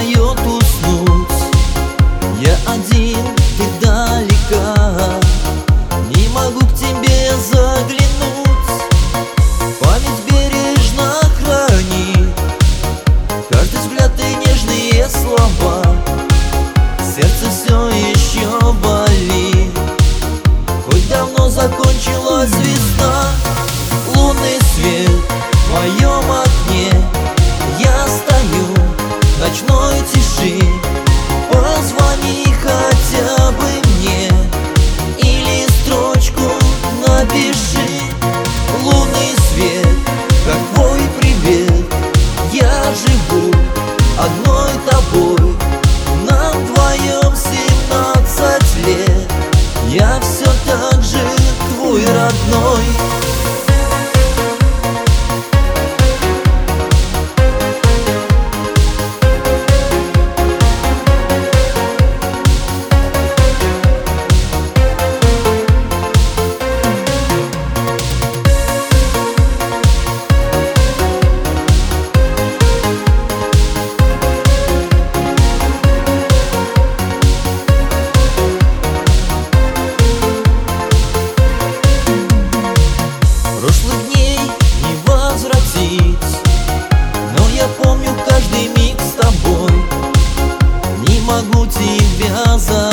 дает уснуть. Я один, ты далека, не могу к тебе заглянуть. Память бережно хранит каждый взгляд и нежные слова. Сердце все еще болит, хоть давно закончилась весна. Лунный свет в моем окне, я стою в ночной тиши. Позвони хотя бы мне или строчку напиши. Лунный свет, как твой привет, я живу одной тобой. Нам вдвоем 17 лет, я все так же твой родной. Прошлых дней не возвратить, но я помню каждый миг с тобой. Не могу тебя забыть.